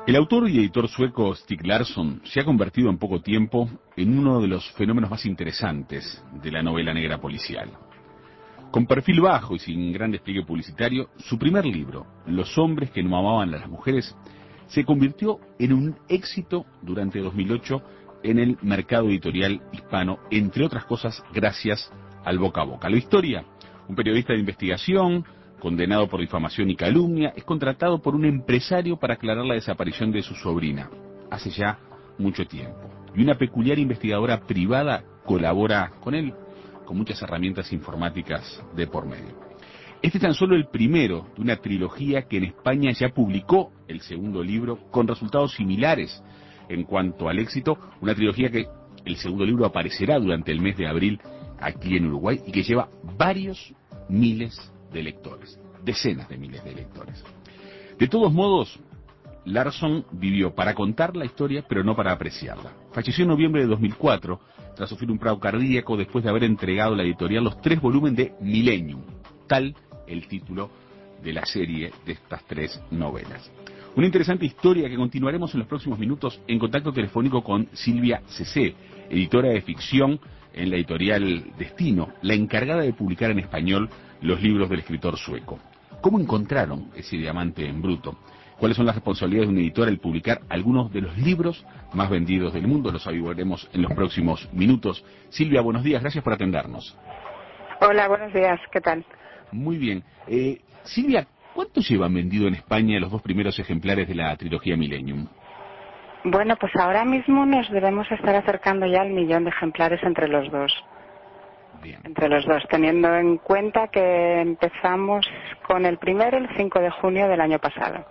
El autor y editor sueco Stieg Larsson se ha convertido en poco tiempo en uno de los fenómenos más interesantes de la novela negra policial. Con perfil bajo y sin gran despliegue publicitario, su primer libro, Los hombres que no amaban a las mujeres, se convirtió en un éxito durante 2008 en el mercado editorial hispano, entre otras cosas gracias al boca a boca. La historia: un periodista de investigación, condenado por difamación y calumnia, es contratado por un empresario para aclarar la desaparición de su sobrina, hace ya mucho tiempo. Y una peculiar investigadora privada colabora con él, con muchas herramientas informáticas de por medio. Este es tan solo el primero de una trilogía que en España ya publicó el segundo libro, con resultados similares en cuanto al éxito. Una trilogía que el segundo libro aparecerá durante el mes de abril aquí en Uruguay y que lleva varios miles de lectores, decenas de miles de lectores. De todos modos, Larsson vivió para contar la historia, pero no para apreciarla. Falleció en noviembre de 2004, tras sufrir un paro cardíaco después de haber entregado a la editorial los 3 volúmenes de Millennium, tal el título de la serie de estas 3 novelas. Una interesante historia que continuaremos en los próximos minutos en contacto telefónico con Silvia Cecé, editora de ficción en la editorial Destino, la encargada de publicar en español los libros del escritor sueco. ¿Cómo encontraron ese diamante en bruto? ¿Cuáles son las responsabilidades de un editor al publicar algunos de los libros más vendidos del mundo? Los averiguaremos en los próximos minutos. Silvia, buenos días, gracias por atendernos. Hola, buenos días, ¿qué tal? Muy bien. Silvia, ¿cuánto llevan vendido en España los 2 primeros ejemplares de la trilogía Millennium? Bueno, pues ahora mismo nos debemos estar acercando ya al 1.000.000 de ejemplares entre los dos. Bien. Entre los dos, teniendo en cuenta que empezamos con el primero el 5 de junio del año pasado.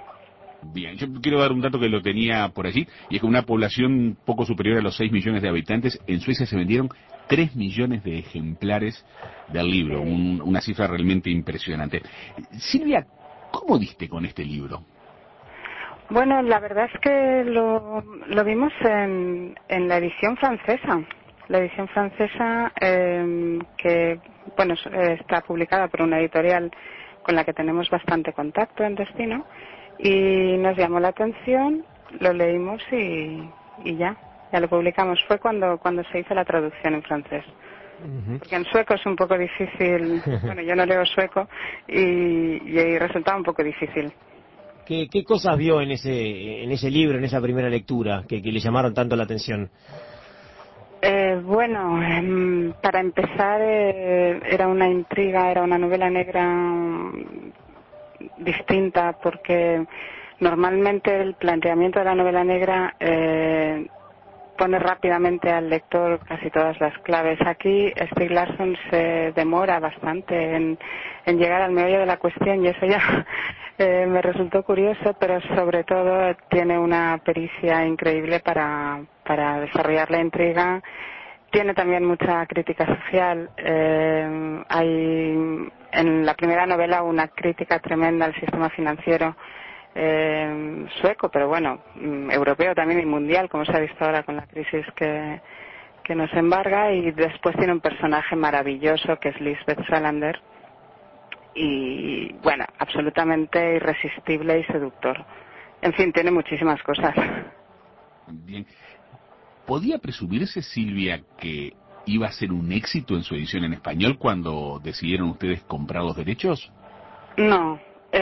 Bien, yo quiero dar un dato que lo tenía por allí, y es que una población poco superior a los 6 millones de habitantes, en Suecia se vendieron 3 millones de ejemplares del libro, una cifra realmente impresionante. Silvia, ¿cómo diste con este libro? Bueno, la verdad es que lo vimos en la edición francesa. La edición francesa, que bueno, está publicada por una editorial con la que tenemos bastante contacto en Destino, y nos llamó la atención, lo leímos y ya lo publicamos. Fue cuando se hizo la traducción en francés. Porque en sueco es un poco difícil, bueno, yo no leo sueco y resultaba un poco difícil. ¿Qué cosas vio en ese libro, en esa primera lectura, que le llamaron tanto la atención? Bueno, para empezar, era una intriga, era una novela negra distinta, porque normalmente el planteamiento de la novela negra pone rápidamente al lector casi todas las claves. Aquí Stieg Larsson se demora bastante en llegar al meollo de la cuestión, y eso ya me resultó curioso, pero sobre todo tiene una pericia increíble para desarrollar la intriga. Tiene también mucha crítica social. Hay en la primera novela una crítica tremenda al sistema financiero sueco, pero bueno, europeo también y mundial, como se ha visto ahora con la crisis que nos embarga. Y después tiene un personaje maravilloso que es Lisbeth Salander, y bueno, absolutamente irresistible y seductor. En fin, tiene muchísimas cosas. Bien. ¿Podía presumirse, Silvia, que iba a ser un éxito en su edición en español cuando decidieron ustedes comprar los derechos? No.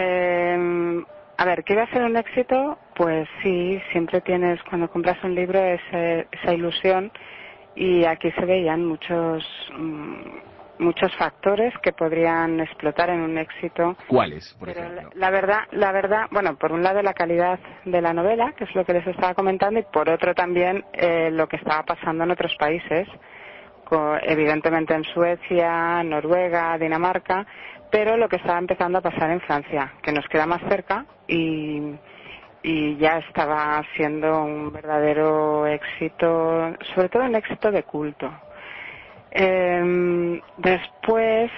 A ver, ¿que iba a ser un éxito? Pues sí, siempre tienes, cuando compras un libro, esa ilusión, y aquí se veían muchos factores que podrían explotar en un éxito. ¿Cuáles, por ejemplo? La verdad, bueno, por un lado la calidad de la novela, que es lo que les estaba comentando, y por otro también lo que estaba pasando en otros países, evidentemente en Suecia, Noruega, Dinamarca, pero lo que estaba empezando a pasar en Francia, que nos queda más cerca, y ya estaba siendo un verdadero éxito, sobre todo un éxito de culto. Después,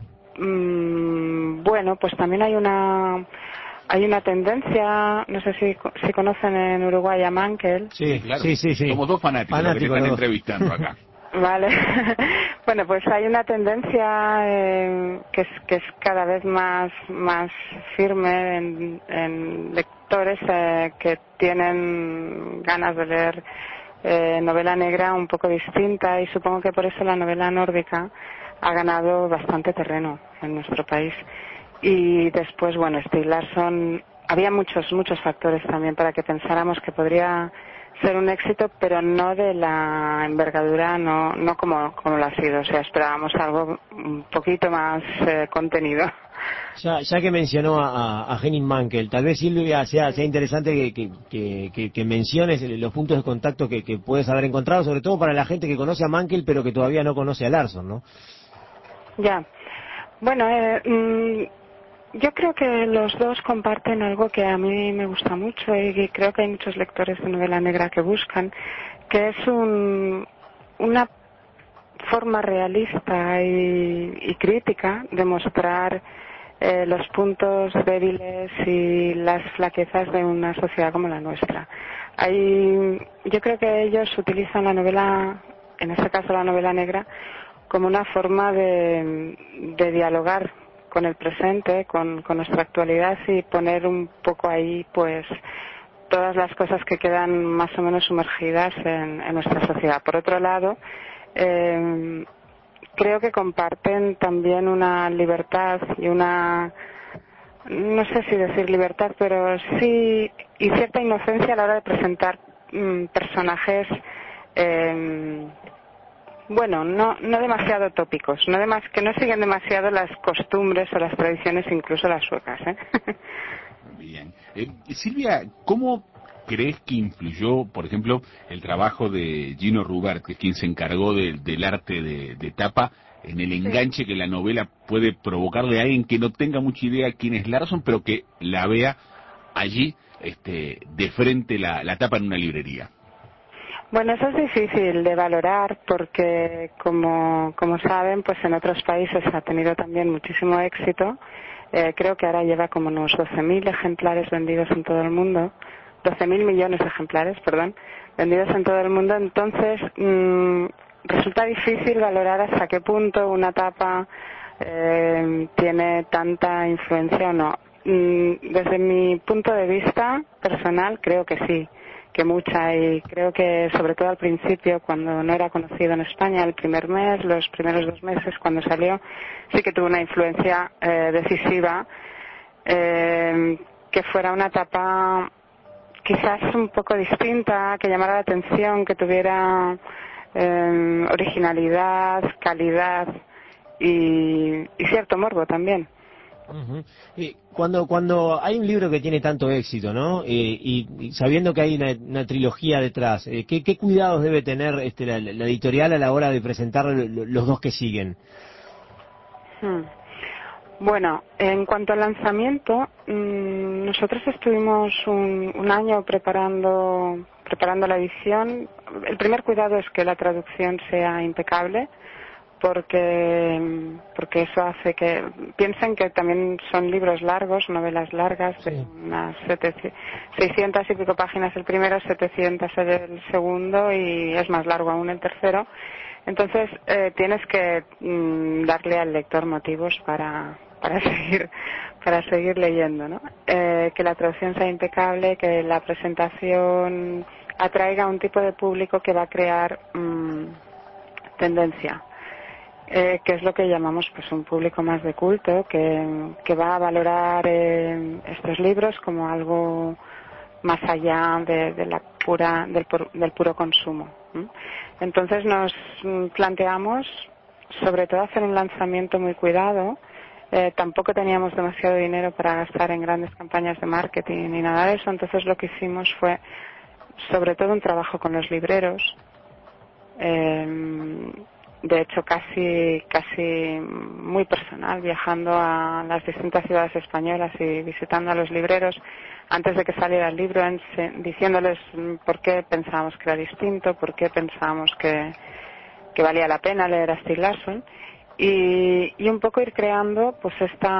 bueno, pues también hay una tendencia, no sé si conocen en Uruguay a Mankel. Sí, claro. Sí. Somos 2 fanáticos, los que te están entrevistando acá. Vale, Bueno, pues hay una tendencia que es cada vez más firme en lectores que tienen ganas de leer novela negra un poco distinta, y supongo que por eso la novela nórdica ha ganado bastante terreno en nuestro país. Y después, bueno, Stieg Larsson, había muchos factores también para que pensáramos que podría ser un éxito, pero no de la envergadura, no como lo ha sido. O sea, esperábamos algo un poquito más contenido. Ya que mencionó a Henning Mankell, tal vez, Silvia, sea interesante que menciones los puntos de contacto que puedes haber encontrado, sobre todo para la gente que conoce a Mankell pero que todavía no conoce a Larsson, ¿no? Ya. Bueno, yo creo que los dos comparten algo que a mí me gusta mucho, y creo que hay muchos lectores de novela negra que buscan, que es una forma realista y crítica de mostrar los puntos débiles y las flaquezas de una sociedad como la nuestra. Yo creo que ellos utilizan la novela, en este caso la novela negra, como una forma de dialogar con el presente, con nuestra actualidad, y poner un poco ahí pues todas las cosas que quedan más o menos sumergidas en nuestra sociedad. Por otro lado, creo que comparten también una libertad y una, no sé si decir libertad, pero sí, y cierta inocencia a la hora de presentar personajes, bueno, no demasiado tópicos, que no siguen demasiado las costumbres o las tradiciones, incluso las suecas, ¿eh? Bien. Silvia, ¿cómo crees que influyó, por ejemplo, el trabajo de Gino Rubert, que es quien se encargó del arte de tapa, en el enganche que la novela puede provocarle a alguien que no tenga mucha idea quién es Larsson, pero que la vea allí, de frente la tapa en una librería? Bueno, eso es difícil de valorar porque, como saben, pues en otros países ha tenido también muchísimo éxito. Creo que ahora lleva como unos 12.000 ejemplares vendidos en todo el mundo. 12.000 millones de ejemplares, perdón, vendidos en todo el mundo. Entonces, resulta difícil valorar hasta qué punto una tapa tiene tanta influencia o no. Desde mi punto de vista personal, creo que sí, que mucha, y creo que sobre todo al principio, cuando no era conocido en España, el primer mes, los primeros 2 meses cuando salió, sí que tuvo una influencia decisiva, que fuera una etapa quizás un poco distinta, que llamara la atención, que tuviera originalidad, calidad y cierto morbo también. Uh-huh. Cuando hay un libro que tiene tanto éxito, ¿no? Y sabiendo que hay una trilogía detrás, ¿qué cuidados debe tener la editorial a la hora de presentar los dos que siguen? Bueno, en cuanto al lanzamiento, nosotros estuvimos un año preparando la edición. El primer cuidado es que la traducción sea impecable, porque eso hace que piensen que también son libros largos, novelas largas, de unas 600 y pico páginas el primero, 700 el segundo, y es más largo aún el tercero. Entonces tienes que darle al lector motivos para seguir leyendo, ¿no? Que la traducción sea impecable, que la presentación atraiga a un tipo de público que va a crear tendencia. Que es lo que llamamos pues un público más de culto, que va a valorar estos libros como algo más allá del puro consumo. Entonces nos planteamos sobre todo hacer un lanzamiento muy cuidado. Tampoco teníamos demasiado dinero para gastar en grandes campañas de marketing ni nada de eso, entonces lo que hicimos fue sobre todo un trabajo con los libreros. De hecho casi muy personal, viajando a las distintas ciudades españolas y visitando a los libreros antes de que saliera el libro, diciéndoles por qué pensábamos que era distinto, por qué pensábamos que valía la pena leer a Stieg Larsson, y un poco ir creando pues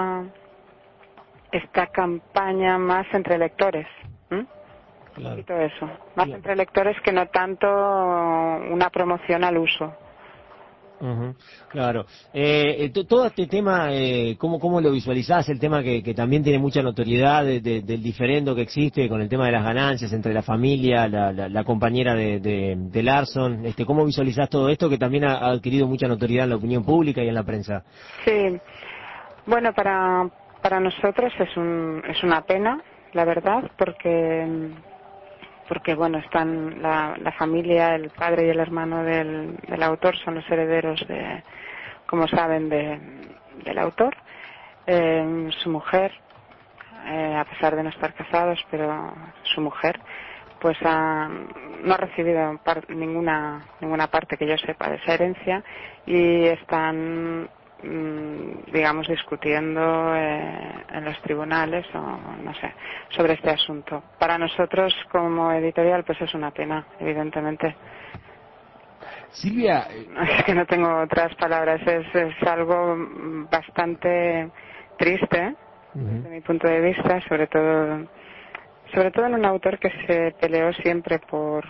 esta campaña más entre lectores. Claro. Un poquito eso, más entre lectores que no tanto una promoción al uso. Ujú, claro. Todo este tema, ¿cómo lo visualizás? El tema que también tiene mucha notoriedad del diferendo que existe con el tema de las ganancias entre la familia, la compañera de Larson. ¿Cómo visualizás todo esto que también ha adquirido mucha notoriedad en la opinión pública y en la prensa? Sí, bueno, para nosotros es una pena, la verdad, porque bueno, están la familia, el padre y el hermano del autor son los herederos como saben, del autor. Su mujer, a pesar de no estar casados, pero su mujer, pues no ha recibido ninguna parte que yo sepa de esa herencia y están digamos discutiendo en los tribunales o no sé sobre este asunto. Para nosotros como editorial pues es una pena, evidentemente. Silvia, Es que no tengo otras palabras, es algo bastante triste desde mi punto de vista, sobre todo en un autor que se peleó siempre por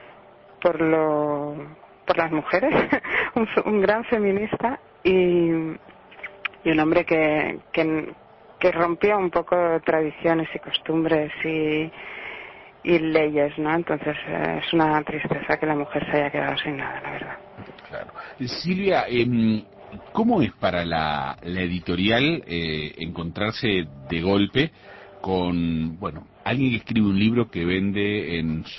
las mujeres, un gran feminista y un hombre que rompió un poco tradiciones y costumbres y leyes, ¿no? Entonces es una tristeza que la mujer se haya quedado sin nada, la verdad. claro. Silvia, ¿cómo es para la editorial encontrarse de golpe con, bueno, alguien que escribe un libro que vende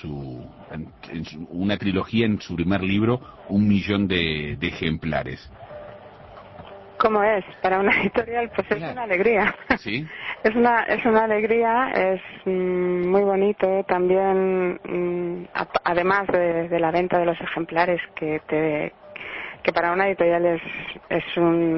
una trilogía en su primer libro 1 millón de ejemplares? ¿Cómo es? Para una editorial, pues es una alegría. ¿Sí? Es una alegría, es muy bonito también, además de la venta de los ejemplares que para una editorial es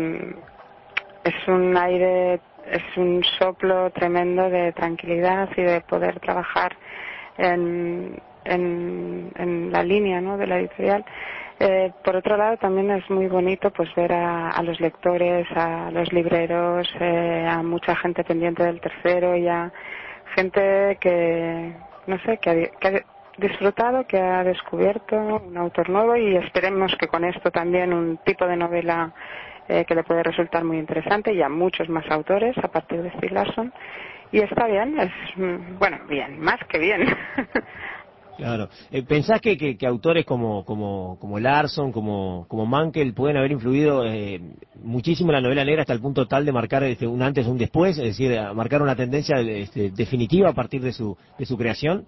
un aire, es un soplo tremendo de tranquilidad y de poder trabajar en la línea, ¿no?, de la editorial. Por otro lado también es muy bonito pues ver a los lectores, a los libreros, a mucha gente pendiente del tercero y a gente que no sé, que ha disfrutado, que ha descubierto un autor nuevo y esperemos que con esto también un tipo de novela que le puede resultar muy interesante y a muchos más autores a partir de Stieg Larsson. Y está bien, bueno, bien, más que bien. Claro. ¿Pensás que autores como Larson, como Mankell pueden haber influido muchísimo en la novela negra hasta el punto tal de marcar un antes o un después, es decir, marcar una tendencia definitiva a partir de su creación?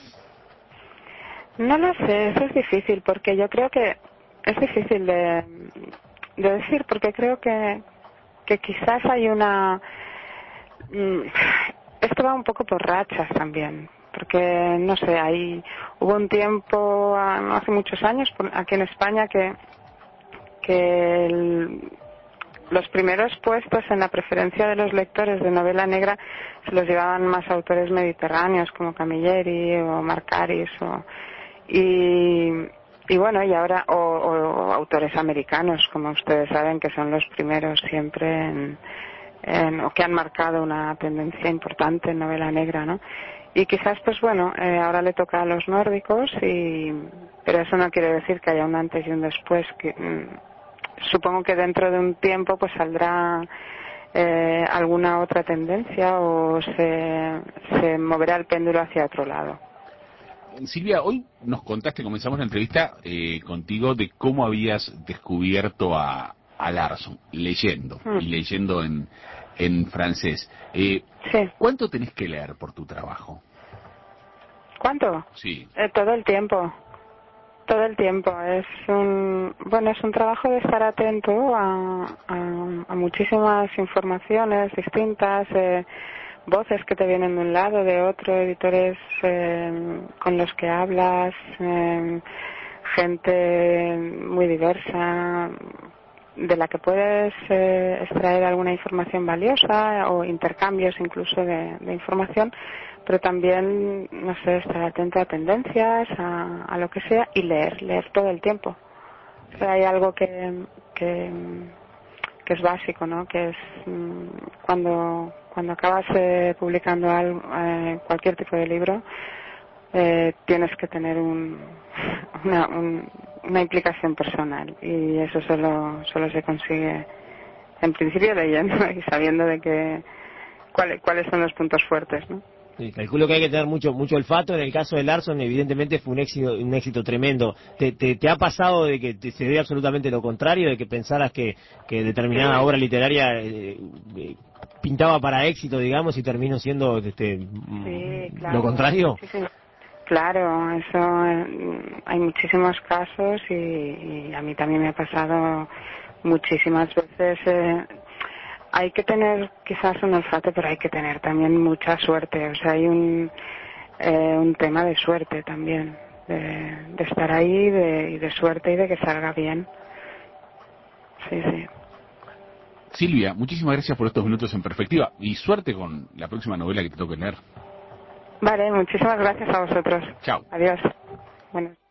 No lo sé, eso es difícil porque yo creo que es difícil de decir porque creo que quizás hay esto va un poco por rachas también, porque no sé, hubo un tiempo, no hace muchos años, aquí en España los primeros puestos en la preferencia de los lectores de novela negra se los llevaban más autores mediterráneos como Camilleri o Marcaris y bueno, y ahora o autores americanos, como ustedes saben, que son los primeros siempre o que han marcado una tendencia importante en novela negra, ¿no? Y quizás, pues bueno, ahora le toca a los nórdicos, pero eso no quiere decir que haya un antes y un después. Supongo que dentro de un tiempo pues saldrá alguna otra tendencia o se moverá el péndulo hacia otro lado. Silvia, hoy nos contaste, comenzamos la entrevista contigo de cómo habías descubierto a Larson, leyendo, y leyendo en francés. Sí. ¿Cuánto tenés que leer por tu trabajo? ¿Cuánto? Sí. Todo el tiempo. Todo el tiempo. Es un trabajo de estar atento a muchísimas informaciones distintas, voces que te vienen de un lado, de otro, editores con los que hablas, gente muy diversa de la que puedes extraer alguna información valiosa o intercambios incluso de información, pero también, no sé, estar atento a tendencias, a lo que sea y leer todo el tiempo. O sea, hay algo que es básico, ¿no? Que es cuando acabas publicando cualquier tipo de libro, tienes que tener una implicación personal, y eso solo se consigue en principio leyendo y sabiendo de que cuáles son los puntos fuertes, ¿no? Sí, calculo que hay que tener mucho olfato. En el caso de Larson, evidentemente fue un éxito tremendo. ¿Te ha pasado de que se dé absolutamente lo contrario, de que pensaras que determinada obra literaria pintaba para éxito, digamos, y terminó siendo Sí, claro, lo contrario? Claro, eso hay muchísimos casos y a mí también me ha pasado muchísimas veces. Hay que tener quizás un olfato, pero hay que tener también mucha suerte. O sea, hay un tema de suerte también, de estar ahí y de suerte y de que salga bien. Sí, sí. Silvia, muchísimas gracias por estos minutos en perspectiva y suerte con la próxima novela que te toque leer. Vale, muchísimas gracias a vosotros. Chao. Adiós. Bueno.